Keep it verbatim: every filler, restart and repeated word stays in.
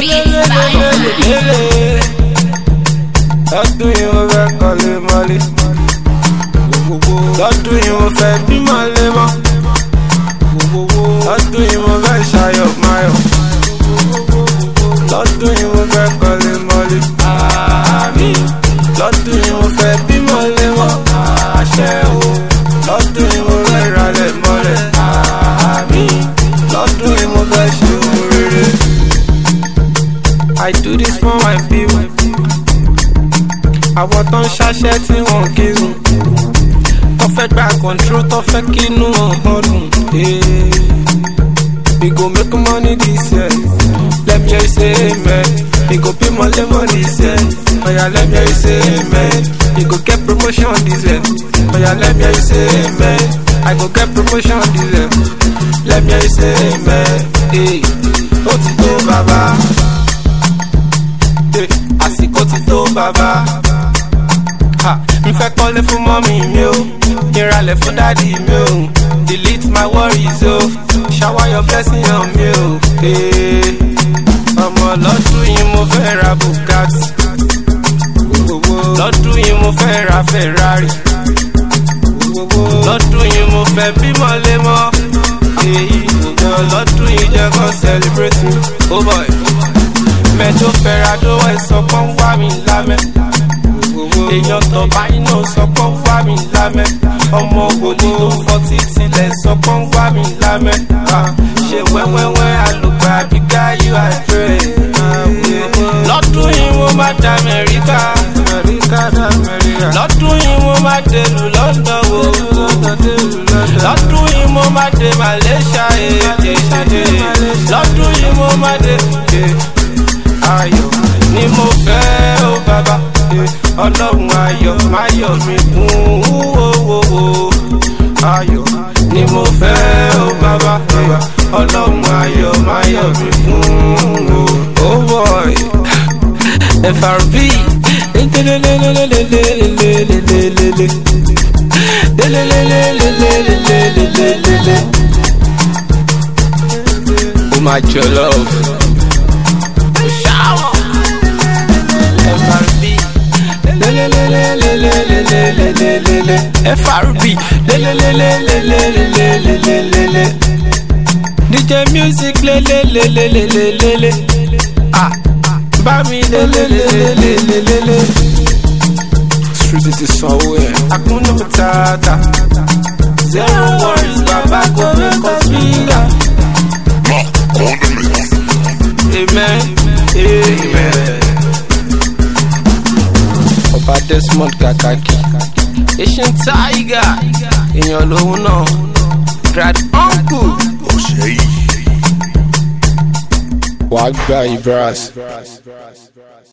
lọ́dún yìí mo fẹ́ kọ́lé mọ́lé, lọ́dún yìí mo fẹ́ bímọ lé mọ́, lọ́dún yìí mo fẹ́ ṣayọ̀ máyọ̀, lọ́dún yìí mo fẹ́ kọ́lé mọ́lé, lọ́dún yìí mo fẹ́ bímọ lé mọ́, lọ́dún yìí mo fẹ́ ralẹ̀ mọ́lẹ̀, lọ́dún yìí mo fẹ́ ṣe ohun rere. I do this for my people. Àwọn tó ń ṣaṣẹ́ tí wọ́n kírun, tó fẹ́ gba control, tó fẹ́ kínú wọn dùn. We go make money this year, let me hear you say amen. We go pay money money this year, oh yeah, let me hear you say amen. We go get promotion this year, oh yeah, let me hear you say amen. I go get promotion this year, let me hear you say amen. Hey, ó ti tó bàbá, hey, àsìkò ti tó bàbá. Ha, mi fẹ́ kọ́lé fún mọ́mí mi o, kí n ralẹ̀ fún dádì mi o, delete my worries o, shower your blessing on me o. Ọmọ lọ́dún yìí mo fẹ́ ra Bugatti, lọ́dún yìí mo fẹ́ ra Ferrari, lọ́dún yìí mo fẹ́ bímọ lé mọ́, lọ́dún yìí jẹ́ kó celebrate me. Oh boy, mẹ́jọ fẹ́ra dó ẹ̀ sọ pé ń wá mi lámẹ́, èèyàn tó báyìí náà sọ pé ń wá mi lámẹ́, ọmọ òní tó fọ́ títí lẹ̀ sọ pé ń wá mi lámẹ́, ṣe wẹ́wẹ́wẹ́ àlùkò àbíká yóò àìpẹ́. Lọ́dún yìí mo máa dá Amẹ́ríkà, lọ́dún yìí mo máa délùú London o, lọ́dún yìí mo máa dé Malaysia, lọ́dún yìí mo máa dé ayọ̀ ni mo fẹ́ o bàbá, ọlọ́run ayọ̀ máyọ̀ mi kún owó, ayọ̀ ni mo fẹ́ o bàbá, ọlọ́run ayọ̀ máyọ̀ mi kún o. Oh boy, F R B oh my jollof, shower F R B F R B D J music le le le le le le le le ah bá mi le le le le le le le street ti sanwó ẹ̀ Akuna Matata zero worries baba go make us bigger. Amen, amen. Ọba Desmond Kakaki, Asian Tiger, èèyàn lòun náà, Grand Uncle. Wàá gba Ibras.